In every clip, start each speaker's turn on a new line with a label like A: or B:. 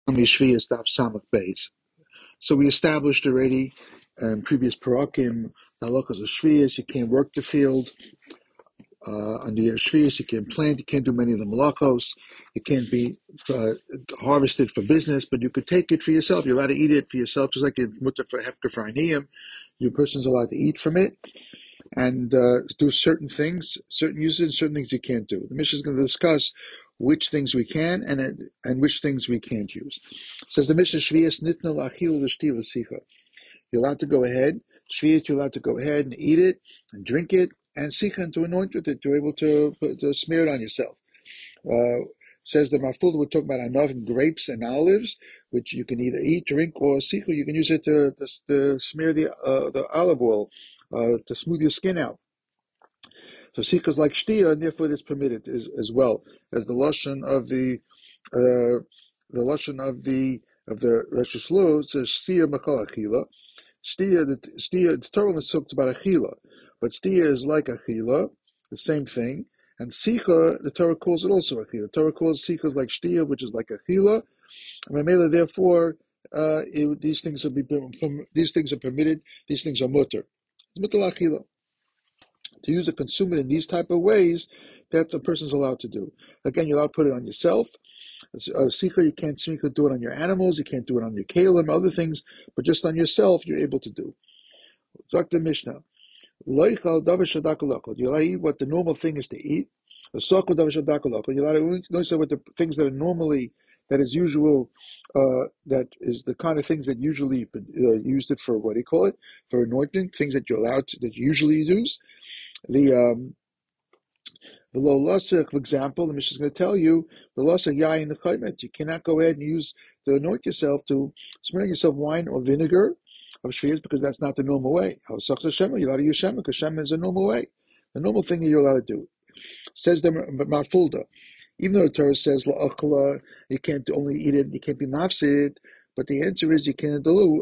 A: Shvius Daf Samach Beis. So we established already in previous parakim, the halachas of Shvius, you can't work the field. Under your Shvius, you can't plant, you can't do many of the malachos, it can't be harvested for business, but you could take it for yourself. You're allowed to eat it for yourself, just like the mutter for hefker for aniyim. Your person's allowed to eat from it and do certain things, certain uses, certain things you can't do. The Mishnah is going to discuss which things we can and which things we can't use. It says the Mishnah Shvius nitna la'achil l'shti l'sicha. You're allowed to go ahead. Shvius, you're allowed to go ahead and eat it and drink it, and sicha, and to anoint with it. You're able to smear it on yourself. Says the Maful, we're talking about anav and grapes and olives, which you can either eat, drink, or sicha. You can use it to smear the olive oil, to smooth your skin out. So sikha is like shtia, and therefore it is permitted as well as the lashon of the Rosh Hashanah says shtia makal achila. Shtia, the Torah only talks about achila, but shtia is like achila, the same thing. And sikha, the Torah calls it also achila. The Torah calls sikha like shtia, which is like achila. And Mamela, therefore, these things are permitted. These things are mutter. It's mutter achila. To use it, consume it in these type of ways, that a person's allowed to do. Again, you're allowed to put it on yourself. Sikha, you can't do it on your animals, you can't do it on your kalim, other things, but just on yourself, you're able to do. Dr. Mishnah, you're allowed to eat what the normal thing is to eat. You're allowed to notice what the things that are normally, that is usual, that is the kind of things that usually used it for, what do you call it, for anointing, things that you're allowed to, that you usually use. The low lasach, for example, the Mishnah is going to tell you the lasach yain nechaymet. You cannot go ahead and use to anoint yourself, to smear yourself wine or vinegar of shvius, because that's not the normal way. You're allowed to use shema, because shema is a normal way. The normal thing that you're allowed to do. Says the Marfulda, even though the Torah says la'achla, you can't only eat it, you can't be mafsid, but the answer is you can't do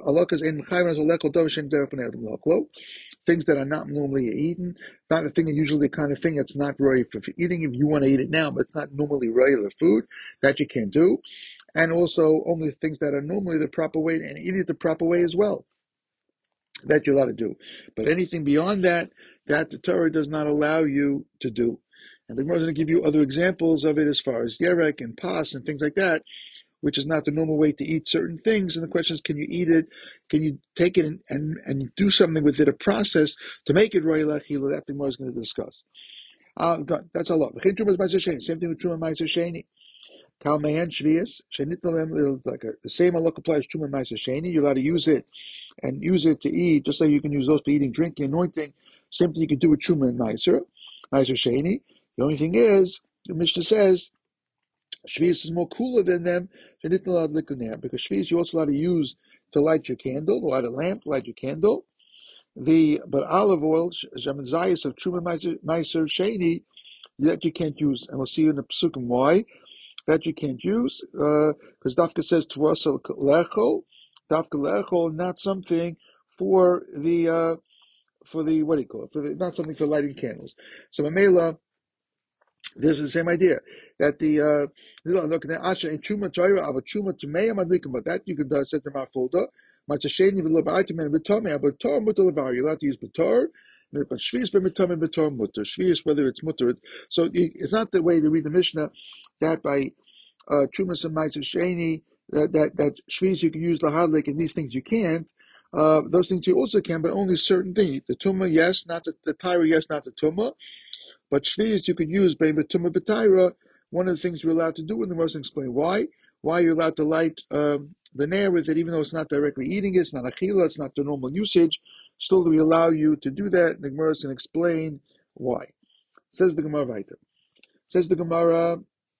A: things that are not normally eaten, not a thing that usually the kind of thing that's not right for eating. If you want to eat it now, but it's not normally regular food, that you can't do. And also only things that are normally the proper way, and eat it the proper way as well, that you're allowed to do. But anything beyond that, that the Torah does not allow you to do. And the Gemara is going to give you other examples of it as far as yerek and pas and things like that, which is not the normal way to eat certain things. And the question is, can you eat it? Can you take it and do something with it, a process to make it royal achila? That the Gemara is going to discuss. That's a lot. Same thing with Truma Ma'aser Sheni. Kal Me'en Shvius, like the same halakha applies to Truma Ma'aser Sheni. You're allowed to use it and use it to eat, just like you can use those for eating, drinking, anointing. Same thing you can do with Truma and Ma'aser Sheni. The only thing is, the Mishnah says, Shvius is more cooler than them, because Shvius you're also allowed to use to light your candle, to light a lamp, to light your candle. But olive oil, Shemin Zayis of Truma Ma'aser Sheni, that you can't use. And we'll see in the Psukim why that you can't use, because Dafka says Tvasa Lechol, Dafka Lechol, not something for the what do you call it? Not something for lighting candles. So Mamela, this is the same idea that the look at the Asha in Truma Torah of a Truma to Meya Madlikim, but that you could set them out folder. Matzasheni v'leba'itim and b'tomei, but Torah mutar levar. You're allowed to use b'tor, but shvius b'mitomei b'tor mutar. Shvius, whether it's mutar. So it's not the way to read the Mishnah that by Trumas and Matzasheni that shvius you can use lahadlik and these things you can't. Those things you also can, but only certain things. The tumah, yes, not the tyra, yes, not the tumah. But shvius you can use by tumah b'tyra. One of the things you're allowed to do, and the Moshe explain why. Why you're allowed to light the nair with it, even though it's not directly eating it, it's not achila, it's not the normal usage. Still, we allow you to do that. And the Gemara can explain why. Says the Gemara weiter. Says the Gemara,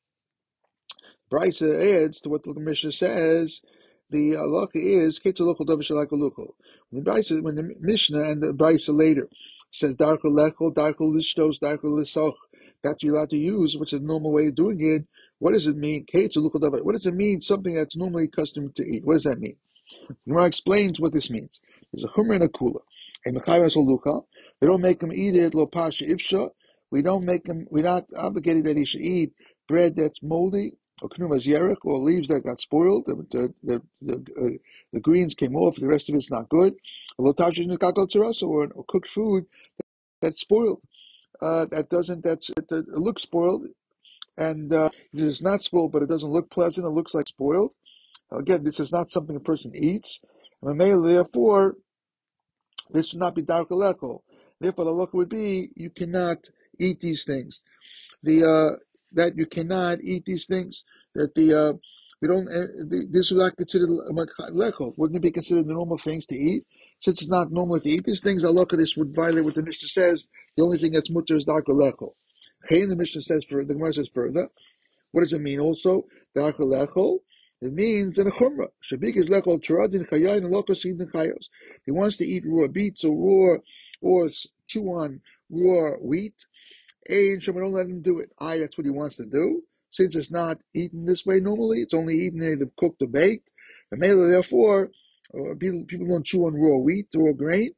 A: Brisa adds to what the Mishnah says. The halacha is ketzalukol davar shalakoluko. When the Mishnah and the Brisa later says darko lechol, darko lishtos, darko lisoch, that you're allowed to use, which is the normal way of doing it. What does it mean? Ketzalukol davar. What does it mean? Something that's normally accustomed to eat. What does that mean? Gemara explains what this means. There's a chumra and a kula. A mechayras oluka. We don't make him eat it lo pasha ifsha. We're not obligated that he should eat bread that's moldy or knuma is yerek, or leaves that got spoiled. The greens came off. The rest of it's not good. Or cooked food that's spoiled. That doesn't. It looks spoiled, and it is not spoiled, but it doesn't look pleasant. It looks like spoiled. Again, this is not something a person eats. Therefore, this should not be dark aleko. Therefore, the look would be you cannot eat these things. That you cannot eat these things. That we don't. This is not considered leko. Wouldn't it be considered the normal things to eat? Since it's not normal to eat these things, a look at this would violate what the Mishnah says. The only thing that's mutter is dark aleko. The Mishnah says the Gemara says further. What does it mean also? Dark aleko. It means in a chumrah. Shabik is lechol taradin chayayin lokos eating chayos. He wants to eat raw beets or chew on raw wheat. And Shema don't let him do it. That's what he wants to do. Since it's not eaten this way normally, it's only eaten either cooked or baked. And therefore, people don't chew on raw wheat, raw grain.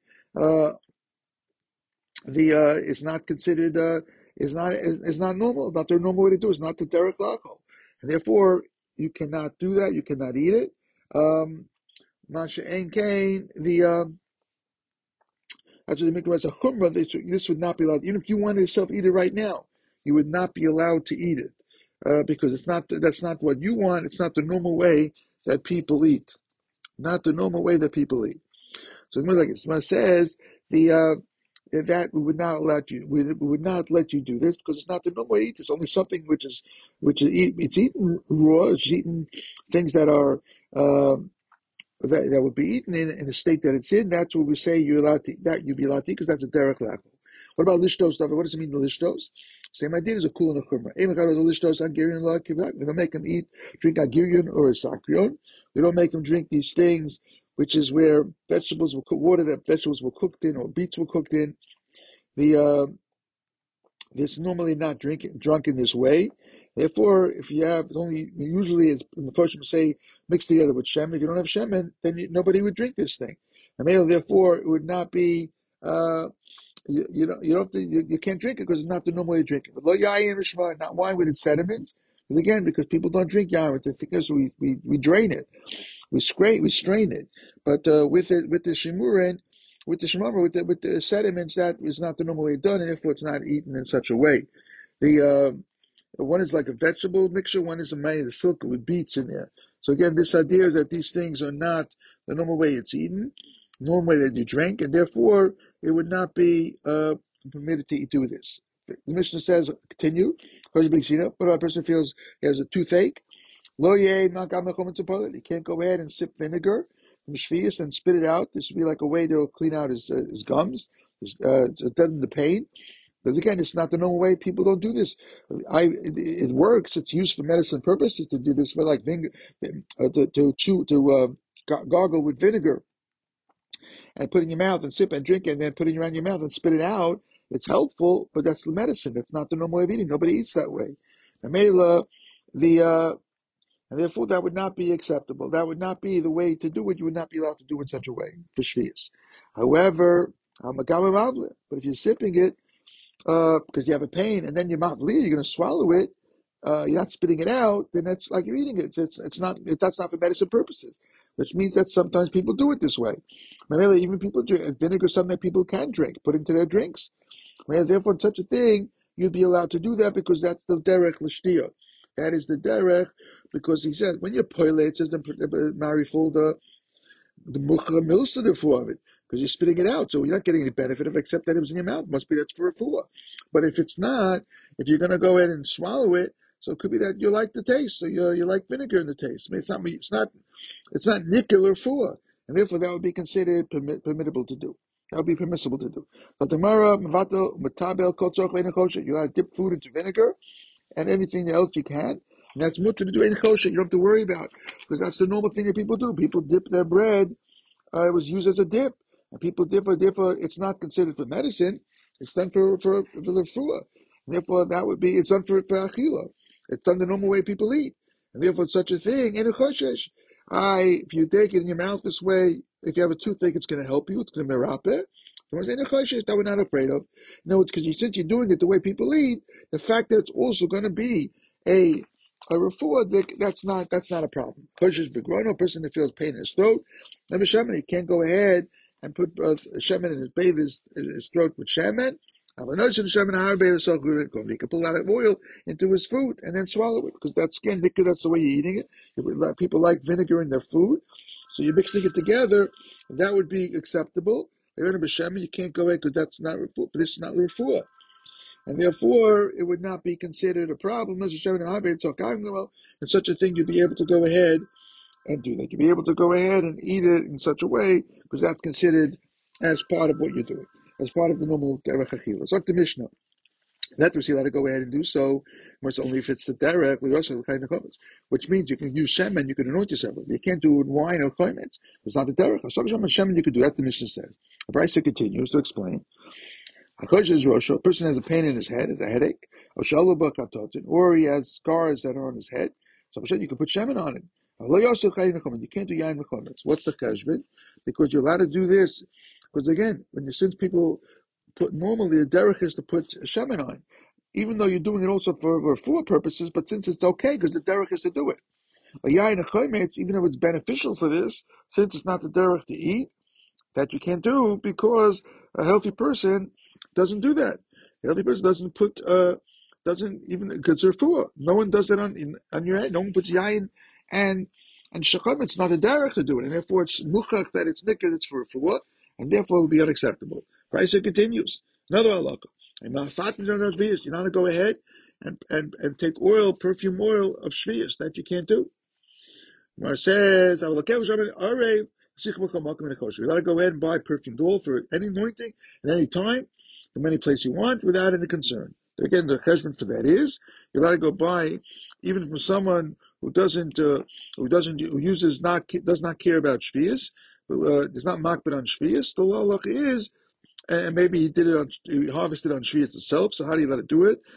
A: It's not considered is not normal. Not the normal way to do it. It's not the derek lachol, and therefore you cannot do that. You cannot eat it. Masha ein kain that's what the mikvah as a chumrah. This would not be allowed. Even if you wanted yourself to eat it right now, you would not be allowed to eat it because it's not. That's not what you want. It's not the normal way that people eat. Not the normal way that people eat. So it's like it says that we would not let you. We would not let you do this because it's not the normal way to eat. It's only something which is it's eaten raw. It's eaten things that are. That would be eaten in the state that it's in. That's what we say you're allowed to. That you'd be allowed to eat because that's a derek lakel. What about lishtos stuff? What does it mean the lishtos? Same idea as a kul and a chumrah. We don't make them drink agirion or a sakrion. We don't make them drink these things, which is where vegetables were cooked, water that vegetables were cooked in or beets were cooked in. It's normally not drunk in this way. Therefore, if you have usually as the first say mixed together with shemen. If you don't have shemen, then nobody would drink this thing. And therefore, it would not be. You don't have to, you can't drink it because it's not the normal way to drink it. But lo yayin rishma, not wine with its sediments. But again, because people don't drink yayin with it, because we drain it, we strain it. But with the shimurin, with the sediments, that is not the normal way done, and therefore it's not eaten in such a way. The one is like a vegetable mixture, one is a maya, the silk with beets in there. So again, this idea is that these things are not the normal way it's eaten, normal way that you drink, and therefore it would not be permitted to do this. The Mishnah says, continue, what about a person feels he has a toothache? He can't go ahead and sip vinegar from shvius and spit it out. This would be like a way to clean out his gums, to deaden the pain. Because again, it's not the normal way. People don't do this. It works. It's used for medicine purposes to do this, but like gargle with vinegar and put in your mouth and sip and drink it and then put it around your mouth and spit it out. It's helpful, but that's the medicine. That's not the normal way of eating. Nobody eats that way. And therefore that would not be acceptable. That would not be the way to do it. You would not be allowed to do it in such a way for shvius. However, but if you're sipping it, because you have a pain, and then you're going to swallow it, you're not spitting it out, then that's like you're eating it. It's not, that's not for medicine purposes, which means that sometimes people do it this way. Even people drink vinegar, something that people can drink, put into their drinks. Therefore, in such a thing, you'd be allowed to do that because that's the derech l'shtia. That is the derech, because he said, when you're poile, it says the Mariful, the mucha milsa of it, because you're spitting it out, so you're not getting any benefit of it except that it was in your mouth. Must be that's for a fuah. But if it's not, if you're going to go ahead and swallow it, so it could be that you like the taste, so you like vinegar in the taste. I mean, it's not nickel or fuah, and therefore that would be considered permissible to do. That would be permissible to do. But the mara mevatel metabel kotzok kosher. You got to dip food into vinegar and anything else you can. And that's mutter to do in kosher. You don't have to worry about, because that's the normal thing that people do. People dip their bread. It was used as a dip, and people dip. It's not considered for medicine. It's done for the fruah. And therefore, that would be, it's done for achila. It's done the normal way people eat. And therefore, it's such a thing, in a choshesh. If you take it in your mouth this way, if you have a toothache, it's going to help you. It's going to merape. In a choshesh that we're not afraid of. No, it's because since you're doing it the way people eat, the fact that it's also going to be a a refuah, that's not a problem. Choshesh begrono, a person that feels pain in his throat, never shemen, he can't go ahead and put shemen in his throat with shemen. He can pull out of oil into his food and then swallow it because that's again that's the way you're eating it. People like vinegar in their food, so you're mixing it together. That would be acceptable. You can't go ahead because that's not refuah. This is not refuah. And therefore, it would not be considered a problem. In such a thing, you'd be able to go ahead and do that. You'd be able to go ahead and eat it in such a way, because that's considered as part of what you're doing, as part of the normal derech achila. It's like the Mishnah. That we see allowed to go ahead and do so, but it's only if it's the derech, we also kind of covers, which means you can use shemen, you can anoint yourself with. You can't do it with wine or chametz. It's not the derech. Shemen you could do. That's the Mishnah says. The Brisa continues to explain. A person has a pain in his head, has a headache, or he has scars that are on his head. So you can put shemen on it. You can't do yain v'chometz. What's the cheshbon? Because you're allowed to do this. Because again, since people put normally the derech is to put shemen on, even though you're doing it also for full purposes, but since it's okay because the derech is to do it. A yain v'chometz, even though it's beneficial for this, since it's not the derech to eat, that you can't do because a healthy person doesn't do that. A healthy person doesn't even, because they're full. No one does it on your head. No one puts yayin and shacham. It's not a derech to do it, and therefore it's muchach that it's nicker. It's for full, and therefore it will be unacceptable. Raisa continues. Another halakha. You're not to go ahead and take perfume oil of shvius that you can't do. Mar says, I will look at you gotta go ahead and buy perfumed oil for any anointing at any time, from any place you want, without any concern. Again, the cheshbon for that is you gotta go buy, even from someone who does not care about shvius, is not makbid on shvius. The law is, and maybe he harvested on shvius itself. So how do you let it do it?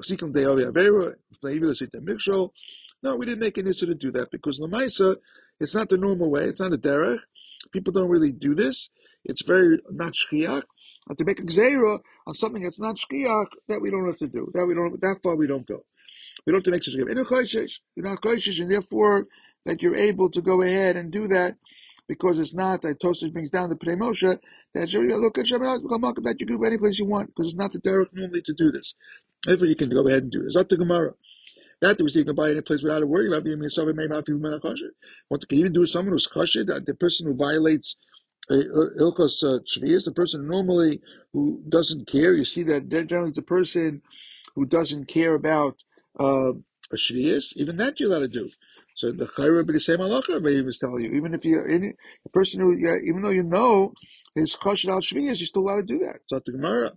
A: No, we didn't make an issue to do that because Lamaisa, it's not the normal way. It's not a derech. People don't really do this. It's very not shchiach. And to make a gzeira on something that's not shchiach, that we don't have to do. That far we don't go. We don't have to make such a You're not choishish, and therefore that you're able to go ahead and do that because it's not that Tosas brings down the Pnei Moshe that you look at that you can go any place you want because it's not the derech normally to do this. Therefore, you can go ahead and do this. Up to Gemara. That was you can buy any place without a worry. What can you even do with someone who's chashid? The person who violates ilkos shvius, the person normally who doesn't care. You see that generally it's a person who doesn't care about a shvius. Even that you're allowed to do. So the chayra be the same halacha. He was telling you, even if you're a person who, even though you know is chashid al shvius, you're still allowed to do that. So the Gemara,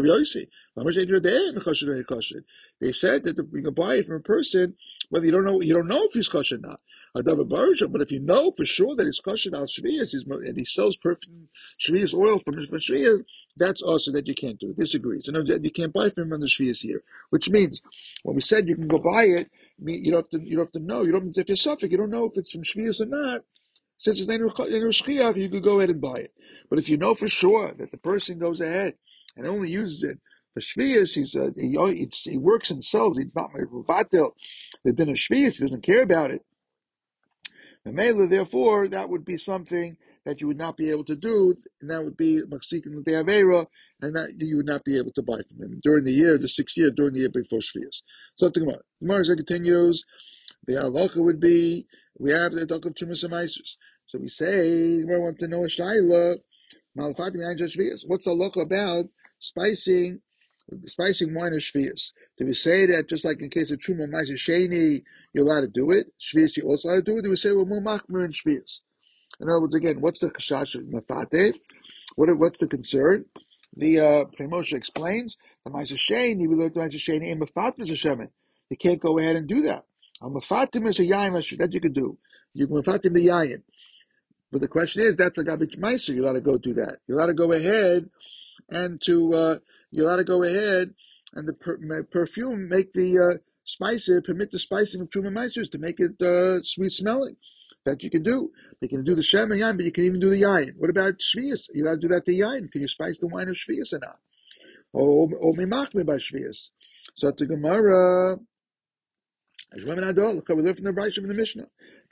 A: they said that you can buy it from a person whether you don't know if he's kosher or not. But if you know for sure that he's kosher al shvius, and he sells perfume shvius oil from shvius, that's also that you can't do. It disagrees. You can't buy from him on the shvius here, which means when we said you can go buy it, you don't have to know. If you're suffering, you don't know if it's from shvius or not. Since it's not shchiach, you could go ahead and buy it. But if you know for sure that the person goes ahead and only uses it for shvius, he works and sells. He's not mevatel. They've been a shvius. He doesn't care about it. And therefore, that would be something that you would not be able to do, and that would be maksikin l'de'avera, and that you would not be able to buy from him during the year, the 6th year, during the year before shvius. So the Gemara continues. The halacha would be, we have the talk of Trumas and Meisers. So we say, we want to know a shaila, what's the halacha about spicing wine or shvius? Do we say that just like in case of Truma Meiser Sheni, you're allowed to do it? Shvius, you're also allowed to do it? Do we say we're more machmer in shvius? In other words, again, what's the chashash of mafate? What's the concern? The Pnei Moshe explains the Meiser Sheni, we learned the Meiser Sheni in Mafat Meiser Shemen. You can't go ahead and do that. Mafatim is a yayin that you could do. You can mafatim the yayin. But the question is, that's a garbage meiser. You're allowed to go do that. You're allowed to go ahead and you're allowed to go ahead and the perfume make the permit the spicing of truma meisers to make it sweet smelling. That you can do. You can do the shem and yayin, but you can even do the yayin. What about shvius? You allowed to do that to yayin. Can you spice the wine of shvius or not? Or mimachme by shvius. So the Gemara. We learn from the Brayshim in the Mishnah.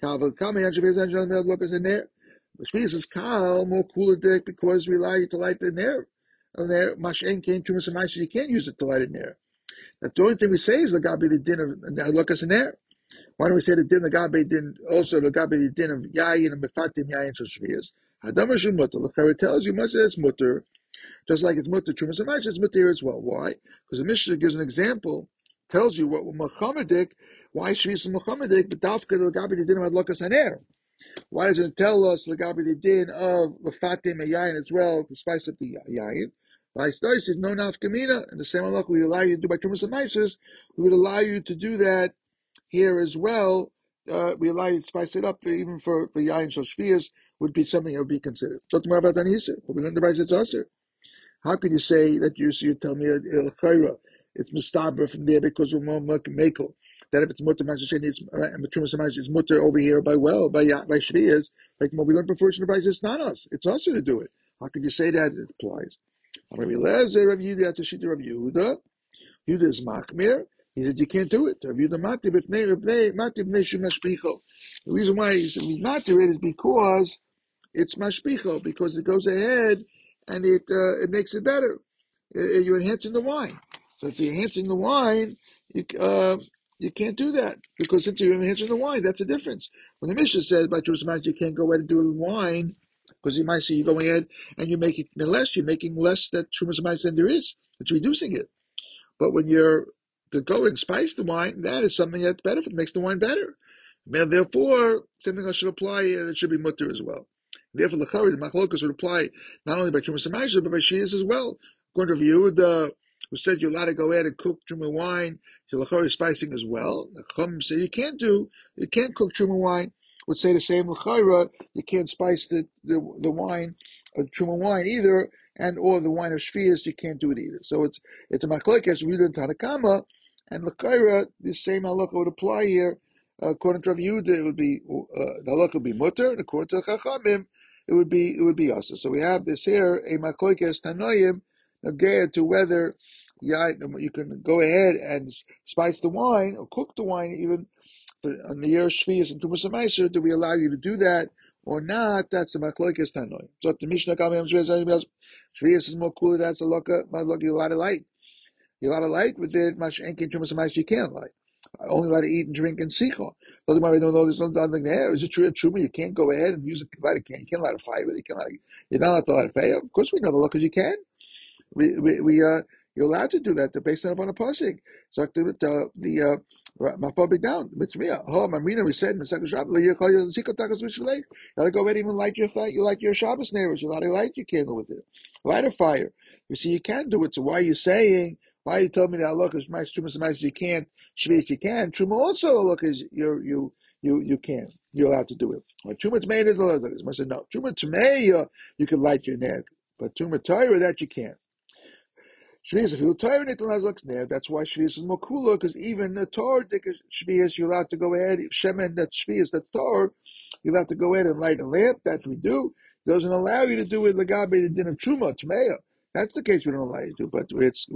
A: Shvius is kal more cooler dick because we allow you to light the ner. And there, mashen came to us, you can't use it to light a ner. That the only thing we say is the gabi the din of lokas and ner. Why don't we say the din the gabi din also the gabi the din of yayin and mefatim yayin for shvius? Hadam rishon mutter. The tells you much it's mutter, just like it's mutter trumas and it's mutter as well. Why? Because the Mishnah gives an example, tells you what Muhammadic, why shvius is Muhammadic, but dafka the gabi the din of lokas and ner. Why doesn't it tell us the gabi the din of lefatim yayin as well to spice up the yayin? Like Stoy says, no nafkamina, and the same halakha we allow you to do by trumas and maises, we would allow you to do that here as well. We allow you to spice it up even for yayin shal would be something that would be considered. So tomorrow about Anisa, but we learned the it's also. How could you say that you tell me it's mistaber from there because we're more mekel? That if it's mutter masashen, it's mutter over here by shviyas, like what we learned before. It's not us. It's us to do it. How could you say that it applies? Rabbi Lezer, Rabbi Yehuda, that's a shita Rabbi Yehuda. Yehuda is machmir. He said you can't do it. Rabbi Yehuda matib b'nei shumashpicho. The reason why he said we matir it is because it's mashpicho, because it goes ahead and it makes it better. You're enhancing the wine. So if you're enhancing the wine, you can't do that, because since you're enhancing the wine, that's the difference. When the Mishnah says by Trumas you can't go ahead and do wine, because you might see you going ahead and you're making less that Trumas than there is. It's reducing it. But when you're to go and spice the wine, that is something that's better. It makes the wine better. And therefore, something that should apply, it should be mutter as well. Therefore, the machlokas would apply not only by Trumas and but by Shias as well. According to Yehuda, who says you're allowed to go ahead and cook Truma wine, so Lachari spicing as well. The Chum say you can't cook Truma wine. Would say the same Lachara, you can't spice the wine, Truma wine either, and or the wine of Shvias, you can't do it either. So it's a machlokes Yehuda and Tanakama, and Lachara, the same halacha would apply here. According to Rav Yehuda, it would be the halacha would be mutter, and according to the Chachamim, it would be asa. So we have this here a machlokes Tanoim again to whether you can go ahead and spice the wine or cook the wine even on the year Shvius and Tumas Meiser. Do we allow you to do that or not? That's the machlokes Tanoim. So if the Mishnah Shvius is more cooler, that's a loka. You're allowed to light. You're allowed to light with it. Much enkin Tumas Meiser you can't light. Only allowed to eat and drink in sicha. Doesn't matter. No, there's nothing there. Is it true? Truma? You can't go ahead and use a light a can. You can't light a fire with it. You're not allowed to light a fire. Of course, we know the law because you can. You're allowed to do that. They're based upon a pasuk. So the mafobik down. Mitzvah. Oh, Marina, we said in the second Shabbat, you gotta go ahead and even light your fire. You light your Shabbos neighbors. You gotta light your candle with it. Light a fire. You see, you can do it. So why are you saying? Why are you telling me that look is my truma is you can't, shvit you can. Truma also look is you can. You're allowed to do it. When truma made it, I said no. Truma tmei you can light your neck, but truma Torah that you can't. Shvius, if you Torah looks there, that's why Shvius is more cooler, because even the Torah Shvius, you're allowed to go ahead, Shemen, that Shvius, that Torah, you're allowed to go ahead and light a lamp, that we do. It doesn't allow you to do it Lagabe, the din of Truma, Tmeya. That's the case we don't allow you to do, but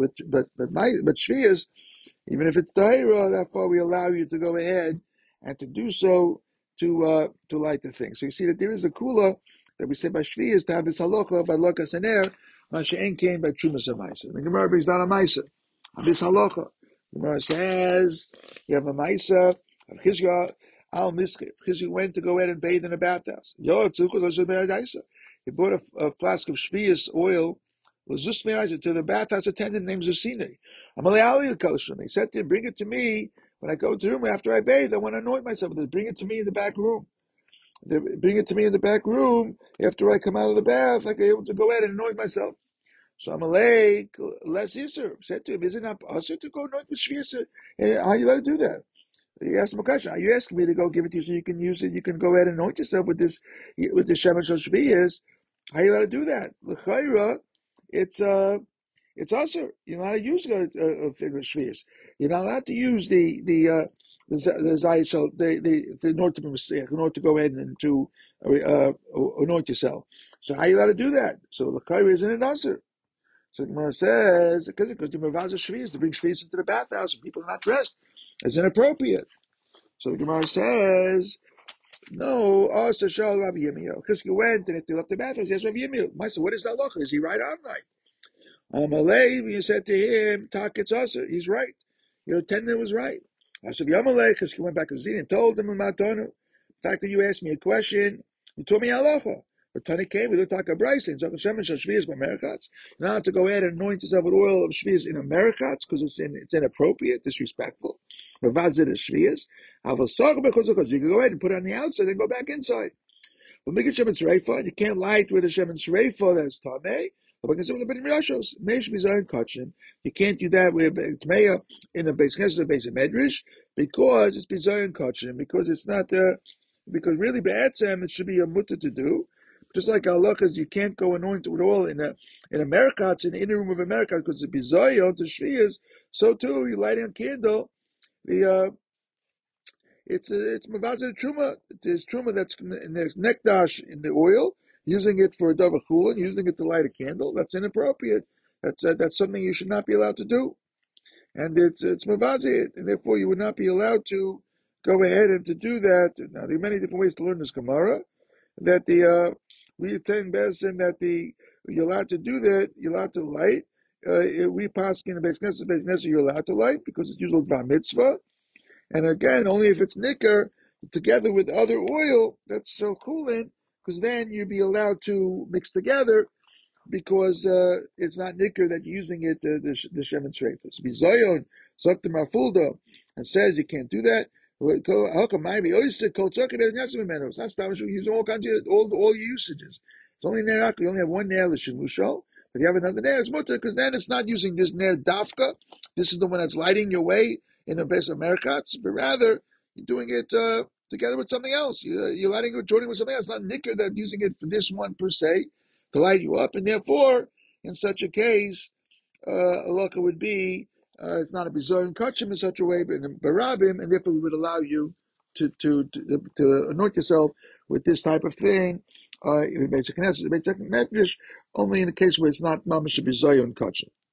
A: Shvius, even if it's Tahira, that far we allow you to go ahead and to do so to light the thing. So you see that there is a kula that we say by Shvius to have this halacha by Lokas and Air, Masha'en came by Trumas and Maisa. The Gemara brings down a Maisa. This halacha. The Gemara says, you have a Maisa of Chizga al Miskif. Chizga went to go ahead and bathe in a bathhouse. He bought a flask of Shvius oil to the bathhouse attendant named Zusine. He said to him, bring it to me when I go to the room after I bathe. I want to anoint myself with it. Bring it to me in the back room. Bring it to me in the back room after I come out of the bath. I can be able to go ahead and anoint myself. So Amalek, less Yisr, said to him, is it not possible to go anoint with Shvius? How are you allowed to do that? He asked him a question. Are you asking me to go give it to you so you can use it? You can go ahead and anoint yourself with this Shemen Shal Shvius. How are you allowed to do that? L'chayra, it's also you're not allowed to use a thing of Shvius. You're not allowed to use the Zayit Shal, in order to go ahead and to anoint yourself. So how are you allowed to do that? So l'chayra isn't it answer? So the Gemara says, because the Mavaza Shvius, to bring Shvius into the bathhouse and people are not dressed, is inappropriate. So the Gemara says, no, also Shal Rabbi Yirmiyahu. Because he went and if they left the bathhouse, yes, Rabbi Yirmiyahu. I said, what is that halacha? Is he right or I'm right? Amalei, you said to him, Tak, it's us. He's right. Your attendant was right. I said, Yamalei, because he went back to Zin and told him about Tonu. The fact that you asked me a question, you told me halacha. The Tani came, we don't talk about Bryce, and Zakon Shemin Shal Shvias by Merikatz. Now to go ahead and anoint yourself with oil of Shvias in a Merikatz, because it's inappropriate, disrespectful. Mavazit is Shvias. Avosach because you can go ahead and put it on the outside, then go back inside. But make a Shemin Sreifa, and you can't light with a Shemin Sreifa that's Tameh. You can't do that with Tmeya in a base of Medrash because it's Bizayon Kachim, because it's not, because really Be'etzem it should be a mutter to do. Just like Allah, because you can't go anoint with oil in a Merkatz, in the inner room of a Merkatz, because it's Bizayon to Shvias. So too, you light a candle, the it's mavazir truma. There's truma that's in the nekdash in the oil, using it for a davar chulin, using it to light a candle. That's inappropriate. That's something you should not be allowed to do, and it's mavazir, and therefore you would not be allowed to go ahead and to do that. Now there are many different ways to learn this Gemara. That we attend Bezdin that you're allowed to do that. You're allowed to light. We pass in the base Knesset, you're allowed to light because it's usually dvar mitzvah. And again, only if it's nicker together with other oil that's so coolant, because then you'd be allowed to mix together because it's not nicker that you're using it, the Shemin Sreifa. So Bizayon, Zokta Mafulda, and says you can't do that. How come I be? Oh, you said Kol Tzokeh Be'ez Yasim Mimenu. It's not stopping you use all kinds of, all your usages. It's only Ner you only have one nail, the Shimusho. If you have another nail, it's mutter, because then it's not using this Ner Dafka. This is the one that's lighting your way in a base of Merkatz, but rather you're doing it together with something else. You're lighting it, joining with something else. It's not nicker that using it for this one per se to light you up, and therefore, in such a case, halacha would be it's not a bizayon kachim in such a way, but in barabim, and therefore we would allow you to anoint yourself with this type of thing. In basic Knesset, basic Medrash, only in a case where it's not mamash bizayon kachim.